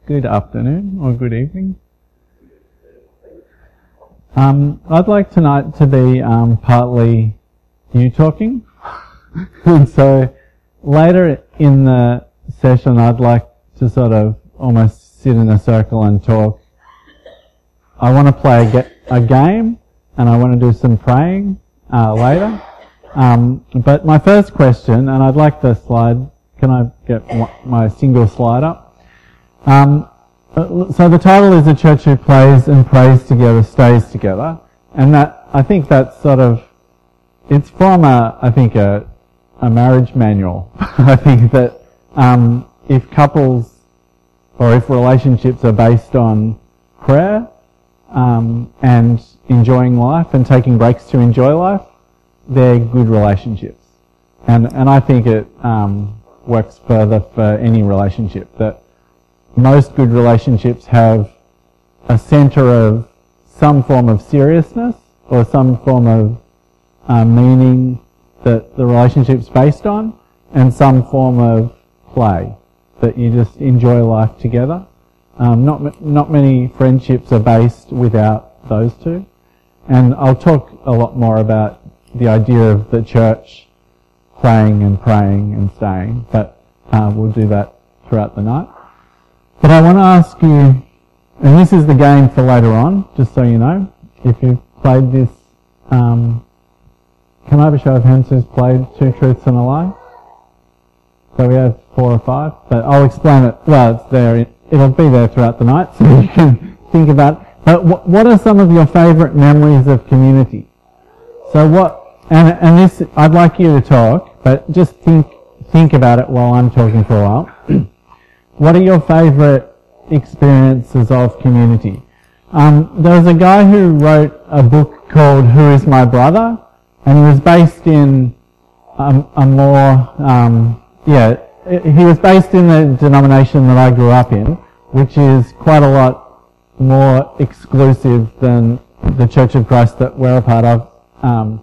Good afternoon or good evening. I'd like tonight to be partly you talking. And so later in the session I'd like to sort of almost sit in a circle and talk. I want to play a game and I want to do some praying later. But my first question, and I'd like the slide, can I get my single slide up? So the title is A Church Who Plays and Prays Together Stays Together, and that, I think that's sort of, it's from a marriage manual. I think that if couples or if relationships are based on prayer and enjoying life and taking breaks to enjoy life, they're good relationships. And I think it works further for any relationship, that most good relationships have a centre of some form of seriousness or some form of meaning that the relationship's based on, and some form of play, that you just enjoy life together. Not many friendships are based without those two. And I'll talk a lot more about the idea of the church praying and staying, but we'll do that throughout the night. But I want to ask you, and this is the game for later on, just so you know, if you've played this, can I have a show of hands who's played Two Truths and a Lie? So we have 4 or 5, but I'll explain it. Well, it's there. It'll be there throughout the night, so you can think about it. But what are some of your favourite memories of community? So and this, I'd like you to talk, but just think about it while I'm talking for a while. What are your favourite experiences of community? There was a guy who wrote a book called Who Is My Brother? And he was based in he was based in the denomination that I grew up in, which is quite a lot more exclusive than the Church of Christ that we're a part of.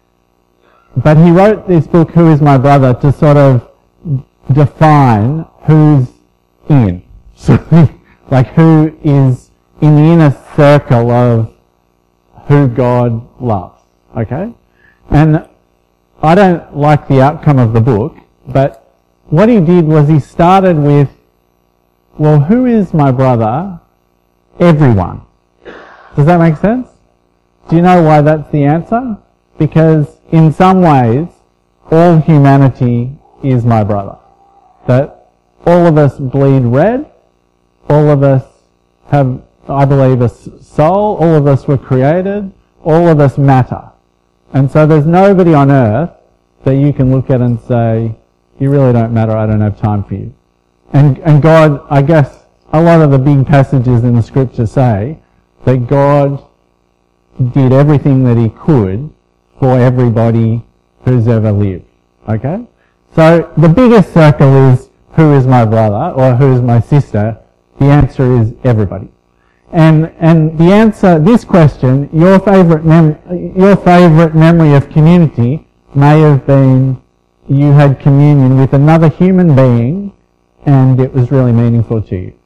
But he wrote this book, Who Is My Brother, to sort of define who's in. So, like who is in the inner circle of who God loves. Okay? And I don't like the outcome of the book, but what he did was he started with, well, who is my brother? Everyone. Does that make sense? Do you know why that's the answer? Because in some ways, all humanity is my brother. That all of us bleed red, all of us have, I believe, a soul, all of us were created, all of us matter. And so there's nobody on earth that you can look at and say, you really don't matter, I don't have time for you. And God, I guess, a lot of the big passages in the scripture say that God did everything that he could for everybody who's ever lived. Okay? So the biggest circle is, who is my brother or who is my sister? The answer is everybody. And the answer, this question, your favourite memory of community may have been you had communion with another human being and it was really meaningful to you.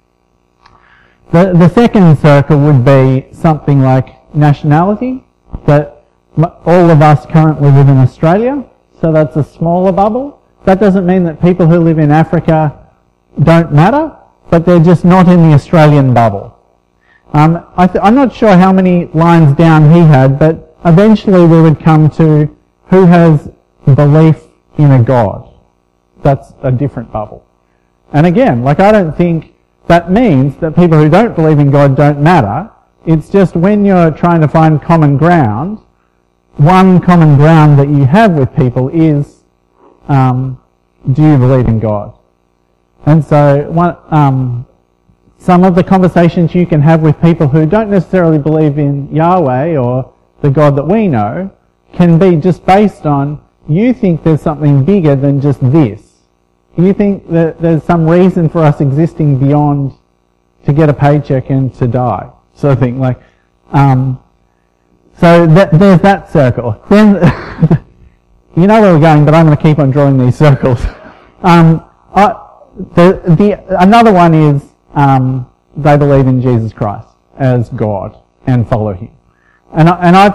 The second circle would be something like nationality, that all of us currently live in Australia, so that's a smaller bubble. That doesn't mean that people who live in Africa don't matter, but they're just not in the Australian bubble. I'm not sure how many lines down he had, but eventually we would come to who has belief in a God. That's a different bubble. And again, I don't think that means that people who don't believe in God don't matter. It's just when you're trying to find common ground, one common ground that you have with people is, do you believe in God? And so some of the conversations you can have with people who don't necessarily believe in Yahweh or the God that we know can be just based on, you think there's something bigger than just this. You think that there's some reason for us existing beyond to get a paycheck and to die, sort of thing. So there's that circle. Then, you know where we're going, but I'm going to keep on drawing these circles. Another one is they believe in Jesus Christ as God and follow Him. And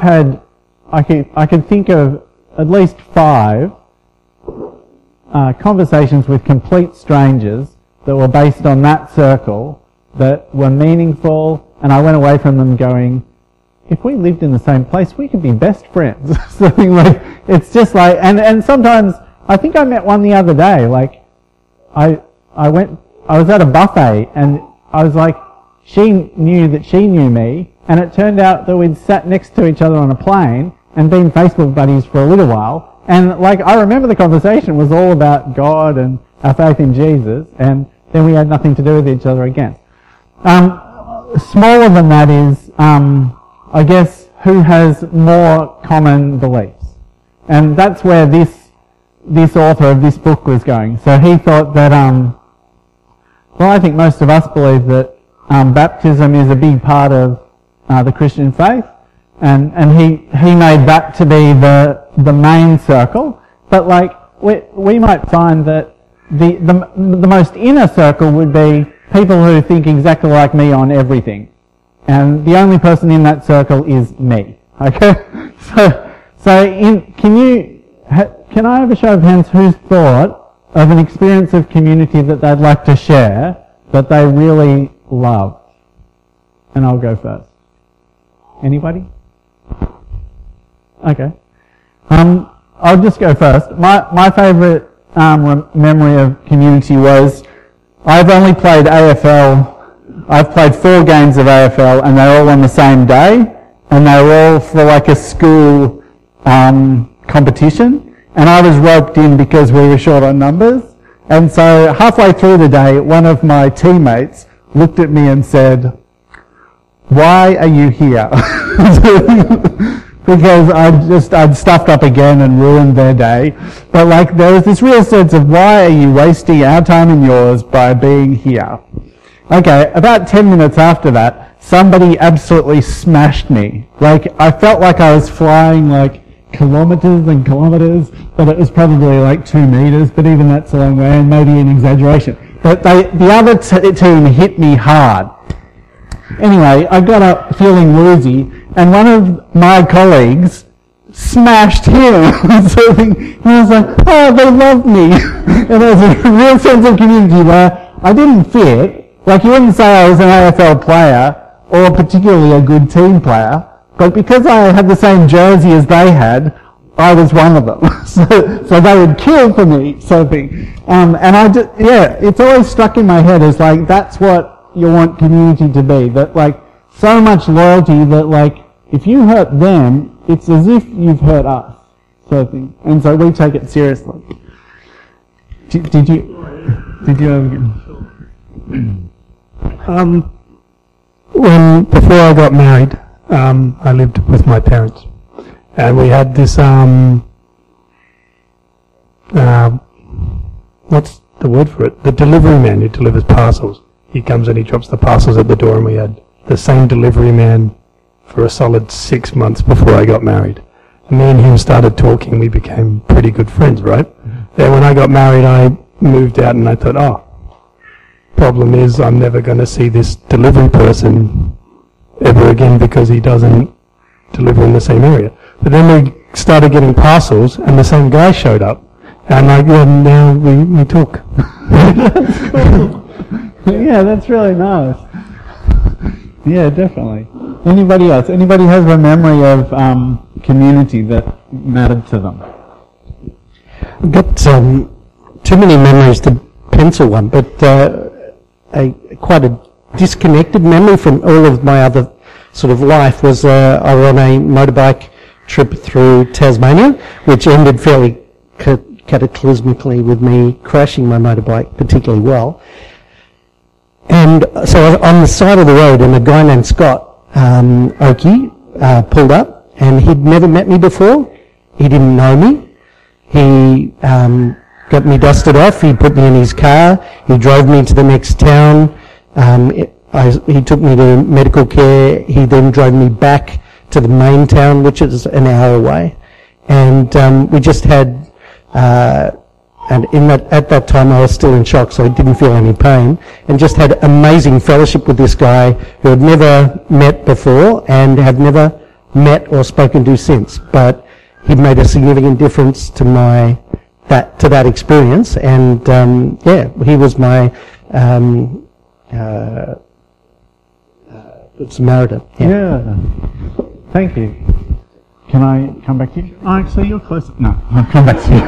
I could think of at least 5 conversations with complete strangers that were based on that circle that were meaningful, and I went away from them going, if we lived in the same place, we could be best friends. Something like, it's just like, and sometimes, I think I met one the other day, like, I was at a buffet, and I was like, she knew that she knew me, and it turned out that we'd sat next to each other on a plane, and been Facebook buddies for a little while, and like, I remember the conversation was all about God and our faith in Jesus, and then we had nothing to do with each other again. Smaller than that is, I guess, who has more common beliefs. And that's where this author of this book was going. So he thought that, well, I think most of us believe that baptism is a big part of the Christian faith, and he made that to be the main circle. But like, we might find that the most inner circle would be people who think exactly like me on everything. And the only person in that circle is me. Okay? Can I have a show of hands who's thought of an experience of community that they'd like to share that they really loved? And I'll go first. Anybody? Okay. I'll just go first. My favourite memory of community was, I've only played AFL. I've played 4 games of AFL, and they're all on the same day, and they were all for like a school competition, and I was roped in because we were short on numbers. And so halfway through the day, one of my teammates looked at me and said, "Why are you here?" Because I'd stuffed up again and ruined their day. But like, there was this real sense of, why are you wasting our time and yours by being here? Okay, about 10 minutes after that, somebody absolutely smashed me. Like, I felt like I was flying like kilometres and kilometres, but it was probably like 2 metres, but even that's a long way, and maybe an exaggeration. But the other team hit me hard. Anyway, I got up feeling woozy, and one of my colleagues smashed him. So he was like, "Oh, they loved me." And there was a real sense of community where I didn't fit. Like, you wouldn't say I was an AFL player, or particularly a good team player, but because I had the same jersey as they had, I was one of them. So they would kill for me, sort of thing. And it's always stuck in my head as like, that's what you want community to be. That like, so much loyalty that like, if you hurt them, it's as if you've hurt us, sort of thing. And so we take it seriously. Did you have before I got married, I lived with my parents, and we had this what's the word for it? The delivery man who delivers parcels. He comes and he drops the parcels at the door, and we had the same delivery man for a solid 6 months before I got married. And me and him started talking. We became pretty good friends, right? Then when I got married, I moved out, and I thought, problem is I'm never going to see this delivery person ever again because he doesn't deliver in the same area. But then we started getting parcels, and the same guy showed up, and now we talk. That's cool. Yeah, that's really nice. Yeah, definitely. Anybody else? Anybody has a memory of community that mattered to them? I've got too many memories to pencil one, but quite a disconnected memory from all of my other sort of life was I was on a motorbike trip through Tasmania, which ended fairly cataclysmically with me crashing my motorbike particularly well. And so I was on the side of the road, and a guy named Scott Oakey pulled up, and he'd never met me before. He didn't know me. He got me dusted off. He put me in his car. He drove me to the next town. He took me to medical care. He then drove me back to the main town, which is an hour away. And we just had and at that time I was still in shock, so I didn't feel any pain, and just had amazing fellowship with this guy who had never met before and have never met or spoken to since. But he made a significant difference to that experience, and he was my Good Samaritan. Yeah. Thank you. Can I come back to you? Oh, actually, you're closer. No, I'll come back to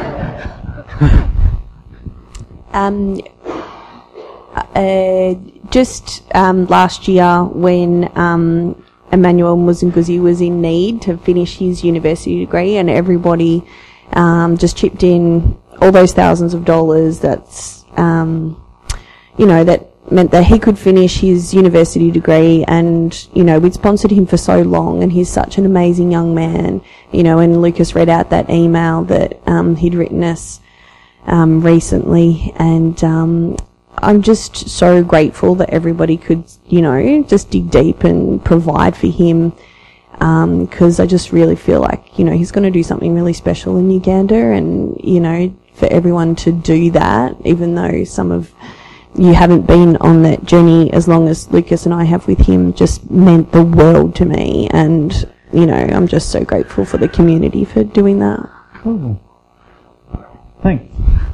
you. Just last year when Emmanuel Muzinguzi was in need to finish his university degree, and everybody just chipped in all those thousands of dollars. That's that meant that he could finish his university degree, and we'd sponsored him for so long, and he's such an amazing young man. And Lucas read out that email that he'd written us recently, and I'm just so grateful that everybody could, just dig deep and provide for him, because I just really feel like, he's going to do something really special in Uganda, and, for everyone to do that, even though some of you haven't been on that journey as long as Lucas and I have with him, just meant the world to me, and, I'm just so grateful for the community for doing that. Cool. Thanks.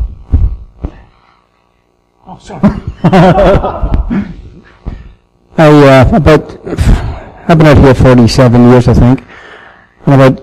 Oh, sorry. I've been out here 47 years, I think. And about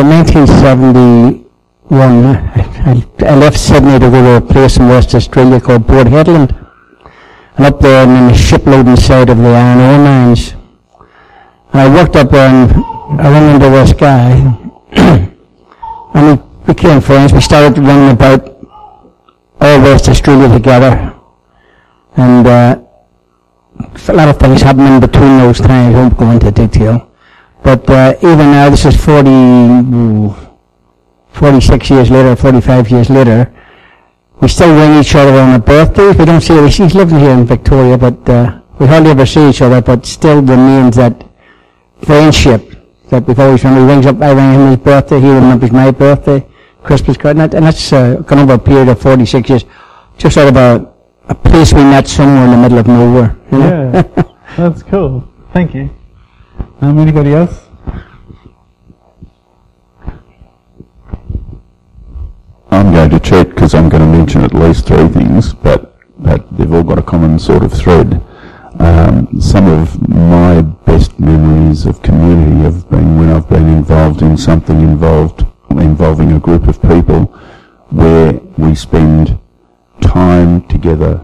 1971, I left Sydney to go to a place in West Australia called Port Hedland. And up there in the shiploading side of the iron ore mines. And I worked up there, and I ran into this guy. And we became friends. We started running about all West Australia together. And a lot of things happened in between those times. I won't go into detail. But even now, this is 46 years later, 45 years later, we still ring each other on our birthdays. We don't see her. She's living here in Victoria, but we hardly ever see each other, but still remains that friendship that we've always remembered. He rings up, I ring him his birthday, he remembers my birthday, Christmas card, and that's gone over a period of 46 years. Just sort of a place we met somewhere in the middle of nowhere. Yeah, that's cool. Thank you. Anybody else? I'm going to cheat because I'm going to mention at least three things, but they've all got a common sort of thread. Some of my best memories of community have been when I've been involved in something involving a group of people where we spend time together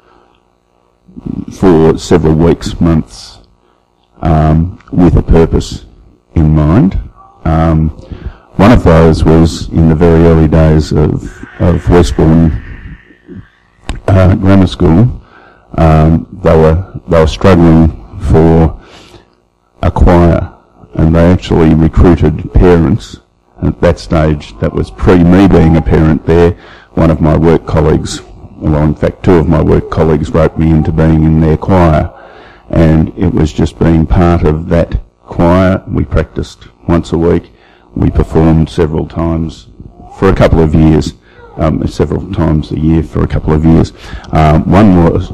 for several weeks, months, with a purpose in mind. One of those was in the very early days of Westbourne Grammar School. They were struggling for a choir, and they actually recruited parents. At that stage, that was pre me being a parent there. One of my work colleagues, well, in fact, two of my work colleagues wrote me into being in their choir, and it was just being part of that choir. We practiced once a week. We performed several times for a couple of years, several times a year for a couple of years. One was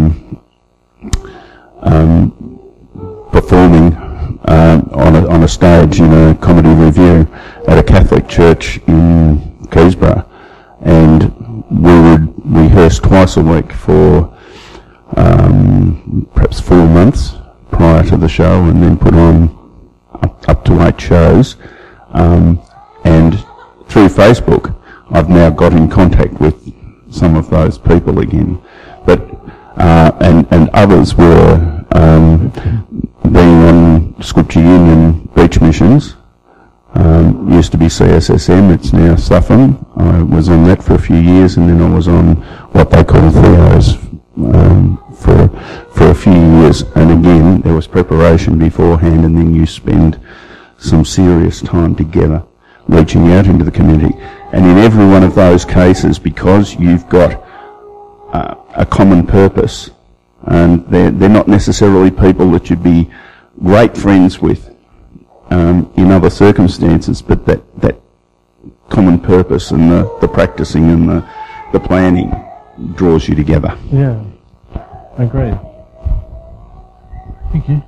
performing on a stage in a comedy review at a Catholic church in Keysborough, and we would rehearse twice a week for perhaps 4 months prior to the show, and then put on up to 8 shows. And through Facebook, I've now got in contact with some of those people again. But and others were being on Scripture Union beach missions. Used to be CSSM, it's now SUFM. I was on that for a few years, and then I was on what they call Theos for a few years. And again, there was preparation beforehand, and then you spend some serious time together, reaching out into the community. And in every one of those cases, because you've got a common purpose, and they're not necessarily people that you'd be great friends with in other circumstances, but that common purpose and the practicing and the planning draws you together. Yeah, agreed. Thank you.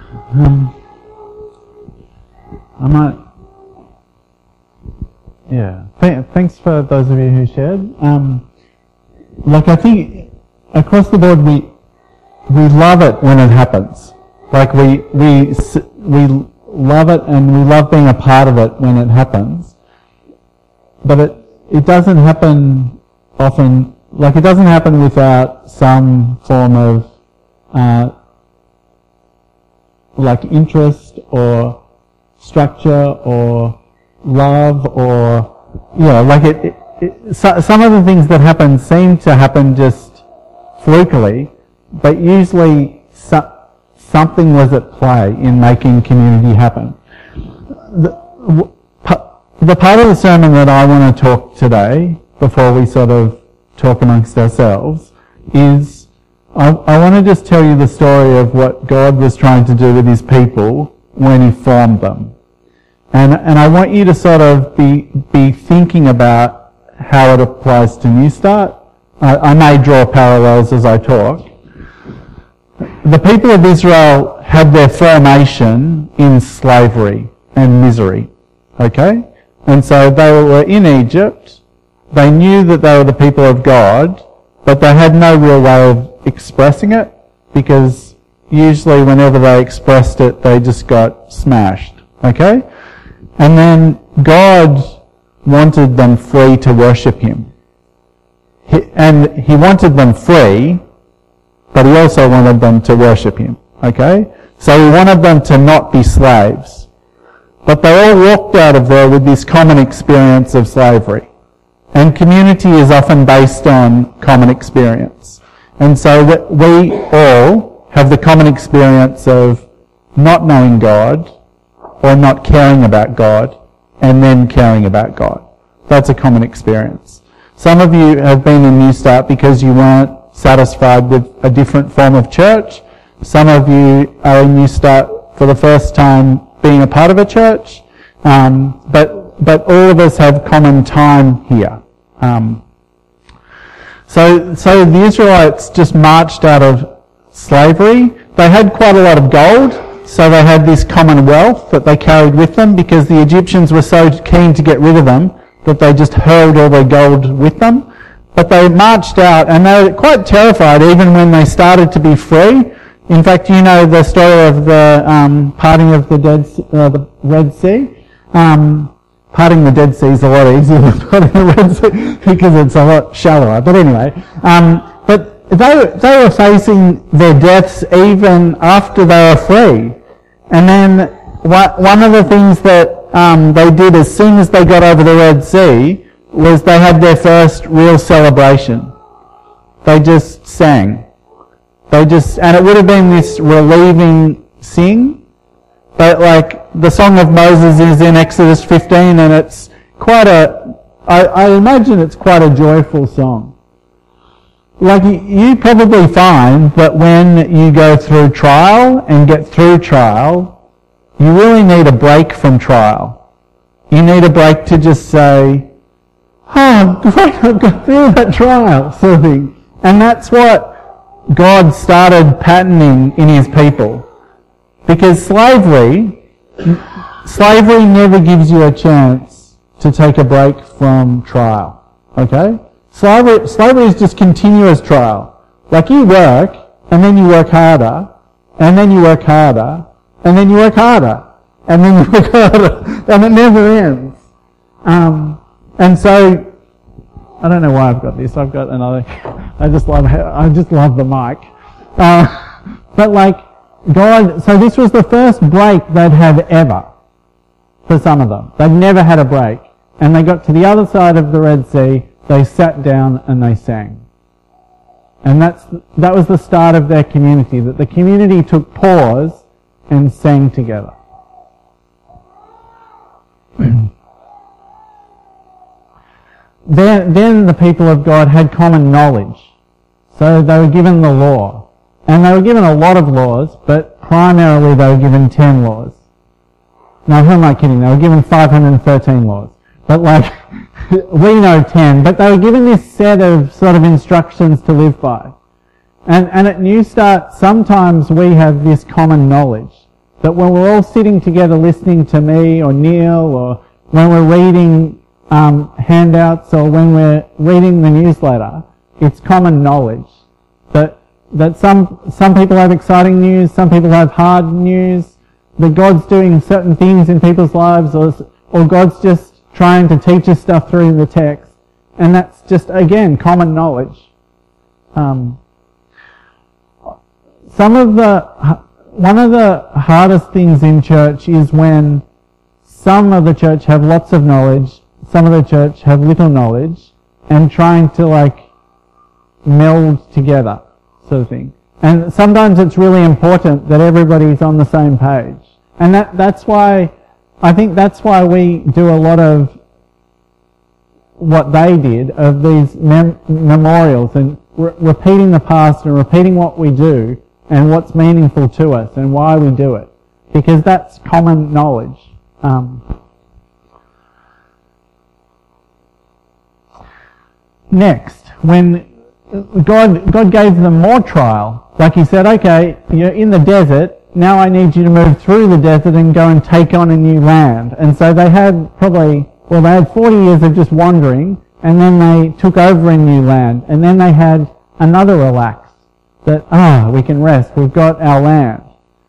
I might. Yeah. Thanks for those of you who shared. Like, I think across the board we love it when it happens. Like, we love it and we love being a part of it when it happens. But it doesn't happen often. Like, it doesn't happen without some form of like interest or structure or love, or like some of the things that happen seem to happen just flukily, but usually something was at play in making community happen. The part of the sermon that I want to talk today, before we sort of talk amongst ourselves, is I want to just tell you the story of what God was trying to do with his people when he formed them. And I want you to sort of be thinking about how it applies to New Start. I may draw parallels as I talk. The people of Israel had their formation in slavery and misery. Okay? And so they were in Egypt. They knew that they were the people of God, but they had no real way of expressing it, because usually whenever they expressed it, they just got smashed. Okay? And then God wanted them free to worship him. And he wanted them free, but he also wanted them to worship him. Okay? So he wanted them to not be slaves. But they all walked out of there with this common experience of slavery. And community is often based on common experience. And so we all have the common experience of not knowing God, or not caring about God, and then caring about God. That's a common experience. Some of you have been in New Start because you weren't satisfied with a different form of church. Some of you are in New Start for the first time being a part of a church. But all of us have common time here. So the Israelites just marched out of slavery. They had quite a lot of gold, so they had this common wealth that they carried with them, because the Egyptians were so keen to get rid of them that they just hurled all their gold with them. But they marched out, and they were quite terrified even when they started to be free. In fact, you know the story of the parting of the Red Sea. Parting the Dead Sea is a lot easier than parting the Red Sea because it's a lot shallower. But anyway, but they were facing their deaths even after they were free. And then one of the things that they did as soon as they got over the Red Sea was they had their first real celebration. They just sang. And it would have been this relieving sing. But like the Song of Moses is in Exodus 15, and it's quite I imagine it's quite a joyful song. Like you probably find that when you go through trial and get through trial, you really need a break from trial. You need a break to just say, oh, great, I've got through that trial, sort of thing. And that's what God started patterning in his people. Because slavery never gives you a chance to take a break from trial. Okay? Slavery is just continuous trial. Like you work, and then you work harder, and then you work harder, and then you work harder, and then you work harder, and it never ends. And so, I don't know why I've got this. I've got another. I just love the mic. But like God, so this was the first break they'd have ever for some of them. They'd never had a break, and they got to the other side of the Red Sea. They sat down and they sang. And that was the start of their community, that the community took pause and sang together. Then the people of God had common knowledge. So they were given the law. And they were given a lot of laws, but primarily they were given 10 laws. No, who am I kidding? They were given 513 laws. But like, we know 10, but they were given this set of sort of instructions to live by. And at New Start, sometimes we have this common knowledge that when we're all sitting together listening to me or Neil, or when we're reading handouts, or when we're reading the newsletter, it's common knowledge that some people have exciting news, some people have hard news, that God's doing certain things in people's lives, or God's just trying to teach us stuff through the text. And that's just, again, common knowledge. One of the hardest things in church is when some of the church have lots of knowledge, some of the church have little knowledge, and trying to meld together, sort of thing. And sometimes it's really important that everybody's on the same page. And that's why, I think that's why we do a lot of what they did, of these memorials, and repeating the past and repeating what we do, and what's meaningful to us, and why we do it. Because that's common knowledge. Next, when God gave them more trial, like he said, okay, you're in the desert, now I need you to move through the desert and go and take on a new land. And so they had 40 years of just wandering, and then they took over a new land, and then they had another relax, that, we can rest, we've got our land.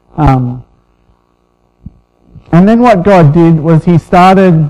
And then what God did was he started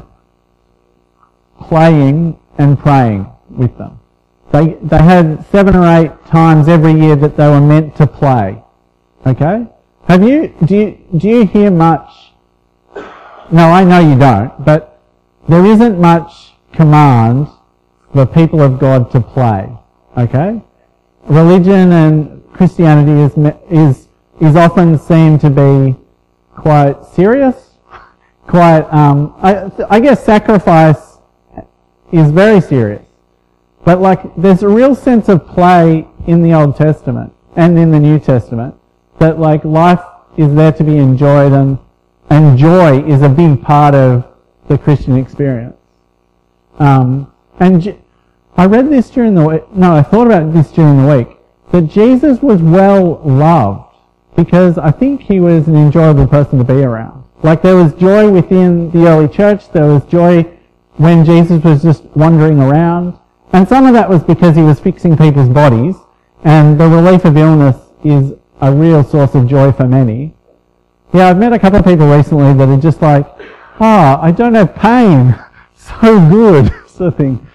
playing and praying with them. They had 7 or 8 times every year that they were meant to play. Okay? Do you hear much? No, I know you don't, but there isn't much command for people of God to play. Okay? Religion and Christianity is often seen to be quite serious, quite, I guess sacrifice is very serious. But there's a real sense of play in the Old Testament and in the New Testament, that life is there to be enjoyed, and joy is a big part of the Christian experience. And I read this during the week, I thought about this during the week, that Jesus was well loved because I think he was an enjoyable person to be around. There was joy within the early church, there was joy when Jesus was just wandering around, and some of that was because he was fixing people's bodies, and the relief of illness is a real source of joy for many. Yeah, I've met a couple of people recently that are just I don't have pain, so good, sort of thing.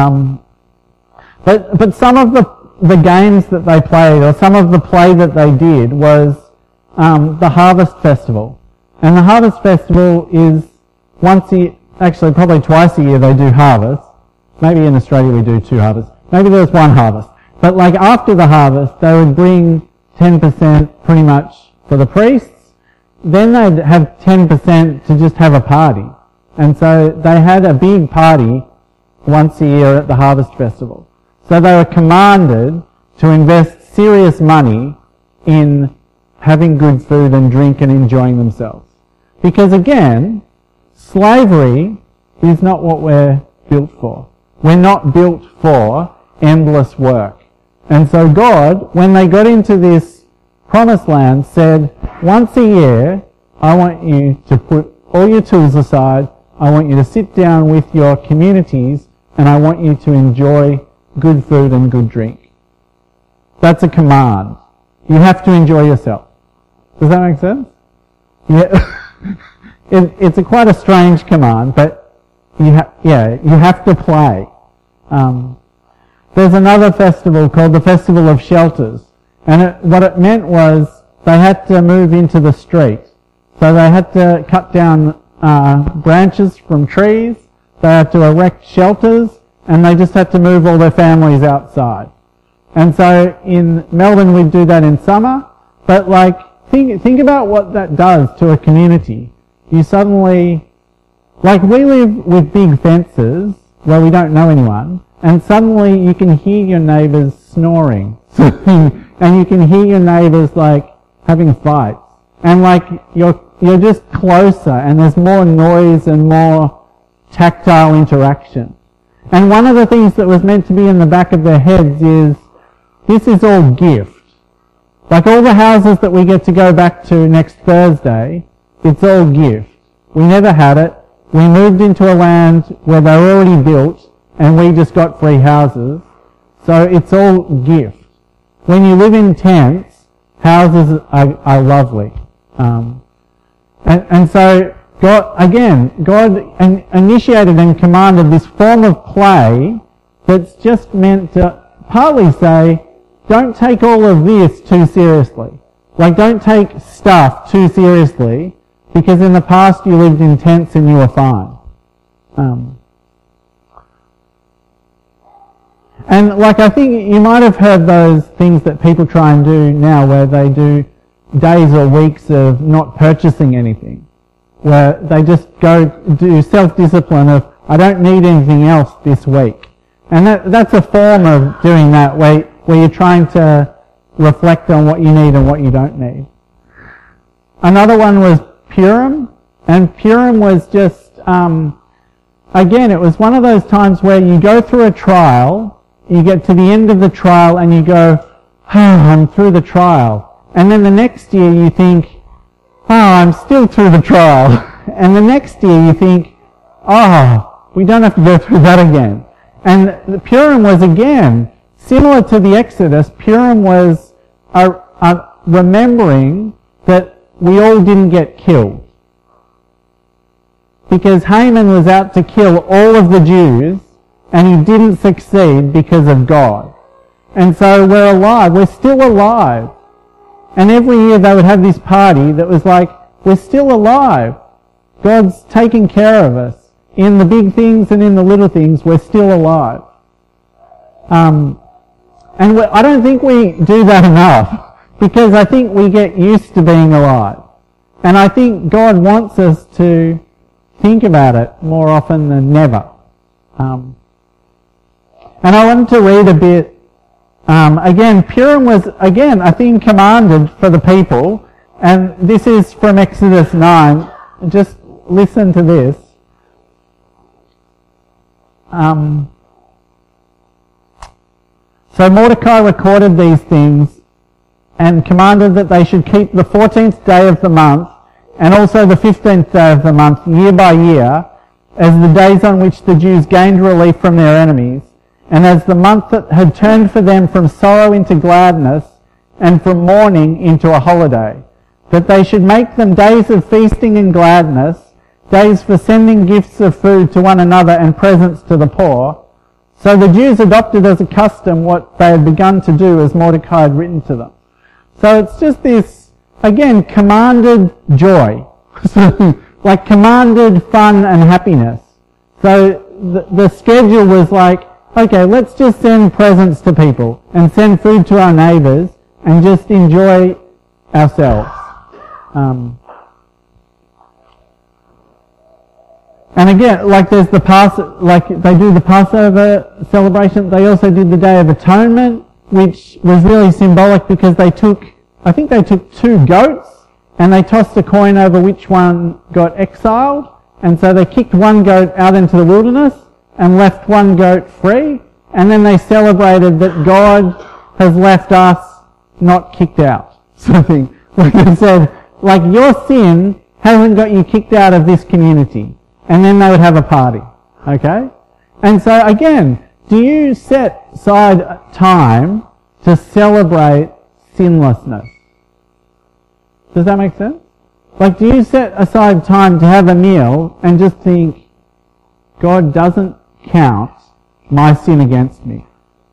But some of the games that they played, or some of the play that they did, was the Harvest Festival. And the Harvest Festival is probably twice a year they do harvest. Maybe in Australia we do 2 harvests. Maybe there's 1 harvest. But after the harvest, they would bring 10% pretty much for the priests. Then they'd have 10% to just have a party. And so they had a big party once a year at the Harvest Festival. So they were commanded to invest serious money in having good food and drink and enjoying themselves. Because again, slavery is not what we're built for. We're not built for endless work. And so God, when they got into this promised land, said, once a year, I want you to put all your tools aside, I want you to sit down with your communities, and I want you to enjoy good food and good drink. That's a command. You have to enjoy yourself. Does that make sense? Yeah. It's quite a strange command, but you have to play. There's another festival called the Festival of Shelters, and what it meant was they had to move into the street. So they had to cut down branches from trees, they had to erect shelters, and they just had to move all their families outside. And so in Melbourne we'd do that in summer, but think about what that does to a community. You suddenly, we live with big fences where we don't know anyone, and suddenly you can hear your neighbours snoring, and you can hear your neighbours having fights, and you're just closer, and there's more noise and more tactile interaction. And one of the things that was meant to be in the back of their heads is, this is all gift. Like all the houses that we get to go back to next Thursday, it's all gift. We never had it. We moved into a land where they were already built, and we just got free houses. So it's all gift. When you live in tents, houses are lovely. And so God initiated and commanded this form of play that's just meant to partly say, don't take all of this too seriously. Like, don't take stuff too seriously, because in the past you lived in tents and you were fine. And like, I think you might have heard those things that people try and do now, where they do days or weeks of not purchasing anything, where they just go do self-discipline of, I don't need anything else this week. And that's a form of doing that, where you're trying to reflect on what you need and what you don't need. Another one was Purim, and Purim was just, again, it was one of those times where you go through a trial, you get to the end of the trial and you go, oh, I'm through the trial. And then the next year you think, oh, I'm still through the trial. And the next year you think, oh, we don't have to go through that again. And the Purim was, again, similar to the Exodus. Purim was remembering that we all didn't get killed. Because Haman was out to kill all of the Jews, and he didn't succeed because of God. And so we're alive. We're still alive. And every year they would have this party that was like, we're still alive. God's taking care of us. In the big things and in the little things, we're still alive. And I don't think we do that enough, because I think we get used to being alive. And I think God wants us to think about it more often than never. And I wanted to read a bit. Again, Purim was, again, a thing commanded for the people. And this is from Exodus 9. Just listen to this. So Mordecai recorded these things and commanded that they should keep the 14th day of the month and also the 15th day of the month year by year as the days on which the Jews gained relief from their enemies, and as the month that had turned for them from sorrow into gladness and from mourning into a holiday, that they should make them days of feasting and gladness, days for sending gifts of food to one another and presents to the poor. So the Jews adopted as a custom what they had begun to do as Mordecai had written to them. So it's just this, again, commanded joy. Like commanded fun and happiness. So the schedule was like, okay, let's just send presents to people and send food to our neighbours and just enjoy ourselves. And again, like there's like they do the Passover celebration. They also did the Day of Atonement, which was really symbolic because I think they took 2 goats and they tossed a coin over which one got exiled. And so they kicked one goat out into the wilderness and left one goat free. And then they celebrated that God has left us not kicked out. Something like they said, like your sin hasn't got you kicked out of this community. And then they would have a party. Okay? And so again, do you set aside time to celebrate sinlessness? Does that make sense? Like, do you set aside time to have a meal and just think, God doesn't count my sin against me?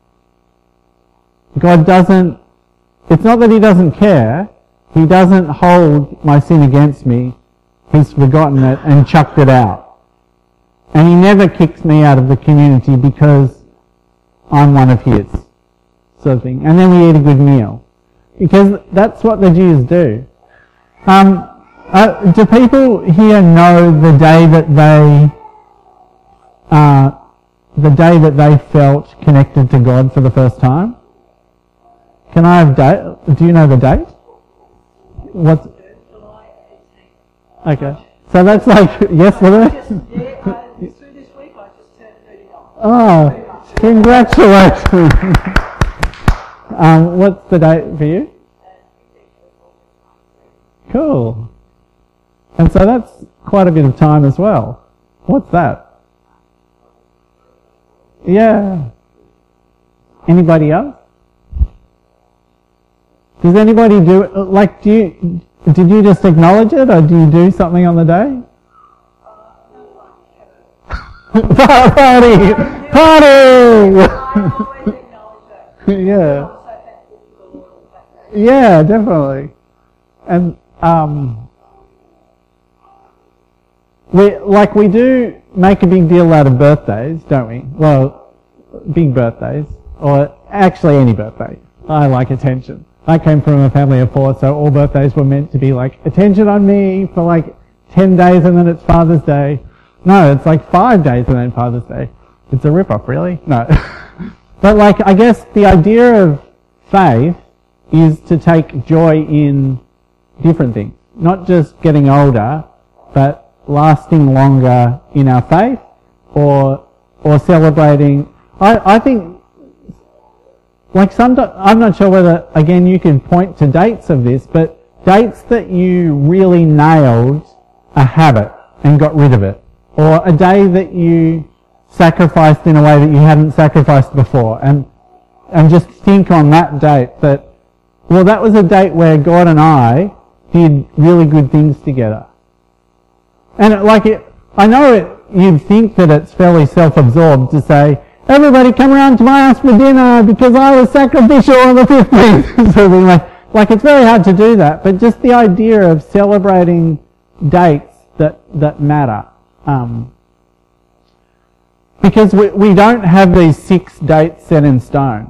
God doesn't, it's not that He doesn't care, He doesn't hold my sin against me, He's forgotten it and chucked it out. And He never kicks me out of the community because I'm one of His, sort of thing. And then we eat a good meal. Because that's what the Jews do. Do people here know the day that they felt connected to God for the first time? Can I have date? Do you know the date? What's? Okay, so that's like yes, Lily. Through this week I just turned 39. Oh, congratulations. What's the date for you? Cool. And so that's quite a bit of time as well. What's that? Yeah. Anybody else? Does anybody did you just acknowledge it, or do you do something on the day? Party! Yeah. Yeah, definitely. And we do make a big deal out of birthdays, don't we? Well, big birthdays, or actually any birthday. I like attention. I came from a family of 4, so all birthdays were meant to be like, attention on me for like 10 days and then it's Father's Day. No, it's like 5 days and then Father's Day. It's a rip-off, really? No. But I guess the idea of faith is to take joy in different things. Not just getting older, but lasting longer in our faith, or celebrating. I think, I'm not sure whether, again, you can point to dates of this, but dates that you really nailed a habit and got rid of it, or a day that you sacrificed in a way that you hadn't sacrificed before, and just think on that date that, well, that was a date where God and I did really good things together. And I know you'd think that it's fairly self-absorbed to say, everybody come around to my house for dinner because I was sacrificial on the 15th. So it's very hard to do that, but just the idea of celebrating dates that matter. Because we don't have these 6 dates set in stone.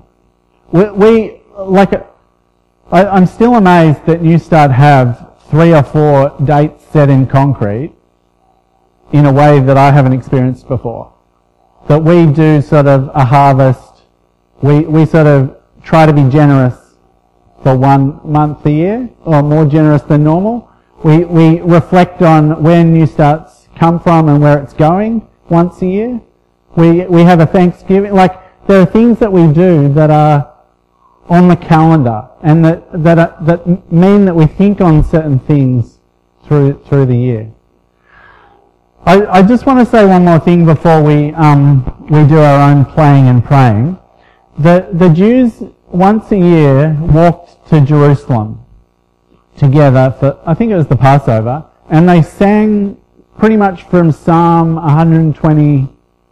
I'm still amazed that Newstart have 3 or 4 dates set in concrete in a way that I haven't experienced before. That we do sort of a harvest, we sort of try to be generous for 1 month a year, or more generous than normal. We reflect on where Newstart's come from and where it's going once a year. We have a Thanksgiving, there are things that we do that are on the calendar, and that mean that we think on certain things through the year. I just want to say one more thing before we do our own playing and praying. The Jews once a year walked to Jerusalem together for, I think it was the Passover, and they sang pretty much from Psalm 120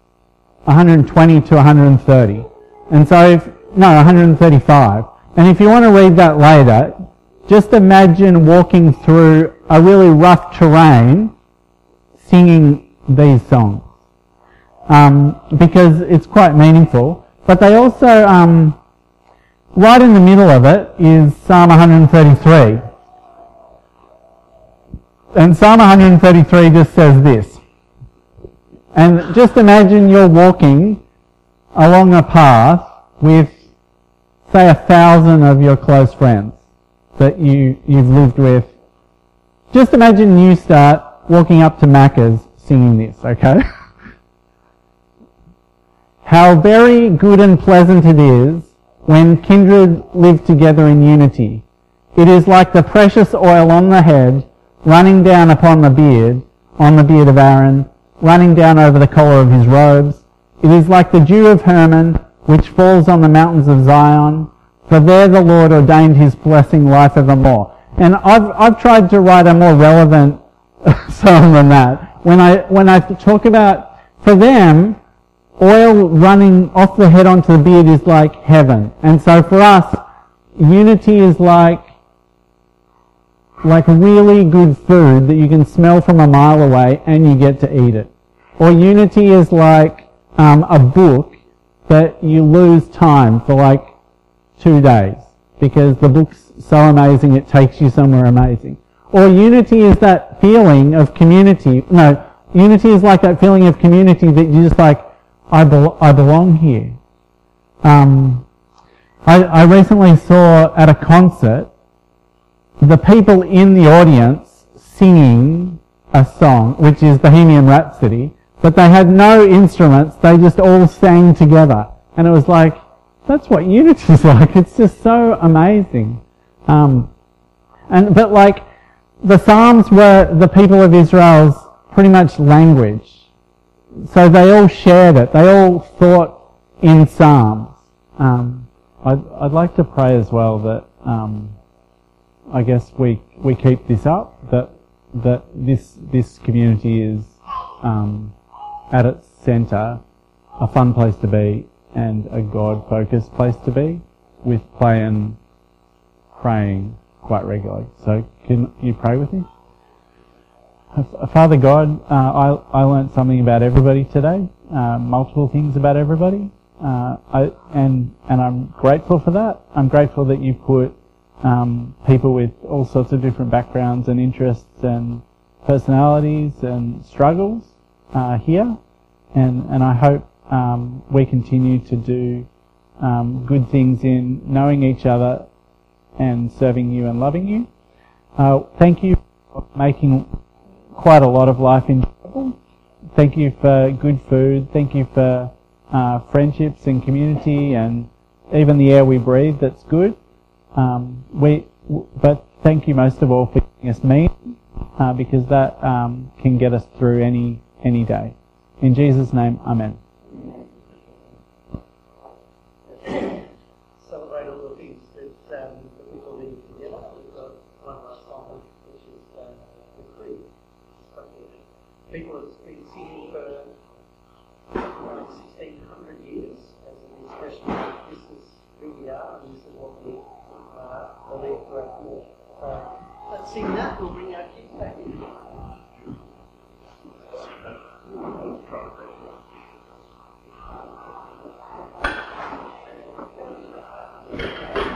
to 130. And so 135. And if you want to read that later, just imagine walking through a really rough terrain singing these songs. Because it's quite meaningful. But they also, right in the middle of it is Psalm 133. And Psalm 133 just says this. And just imagine you're walking along a path with, say, 1,000 of your close friends that you've lived with. Just imagine you start walking up to Macca's singing this, okay? How very good and pleasant it is when kindred live together in unity. It is like the precious oil on the head, running down upon the beard of Aaron, running down over the collar of his robes. It is like the dew of Hermon, which falls on the mountains of Zion, for there the Lord ordained his blessing life evermore. And I've tried to write a more relevant song than that. When I talk about, for them, oil running off the head onto the beard is like heaven. And so for us, unity is like really good food that you can smell from a mile away and you get to eat it. Or unity is like a book that you lose time for 2 days because the book's so amazing it takes you somewhere amazing. Or unity is that feeling of community. No, unity is like that feeling of community that you just I belong here. I recently saw at a concert the people in the audience singing a song, which is Bohemian Rhapsody, but they had no instruments. They just all sang together. And it was like, that's what unity is like. It's just so amazing. But like, the Psalms were the people of Israel's pretty much language. So they all shared it. They all thought in Psalms. I'd like to pray as well that I guess we keep this up, that this community is at its centre a fun place to be and a God-focused place to be, with play and praying quite regularly. So can you pray with me? Father God, I learnt something about everybody today, multiple things about everybody, and I'm grateful for that. I'm grateful that you put people with all sorts of different backgrounds and interests and personalities and struggles here, and I hope we continue to do good things in knowing each other and serving you and loving you. Thank you for making quite a lot of life enjoyable. Thank you for good food. Thank you for friendships and community and even the air we breathe that's good. But thank you most of all for giving us meaning, because that can get us through any day. In Jesus' name, amen. Celebrate all the things that the people leave together. We've got one last song, which is the Creed. People have been singing for 1600 years as an expression of this is who we are and this is what we believe to our core. Let's sing that. We'll bring our kids back in.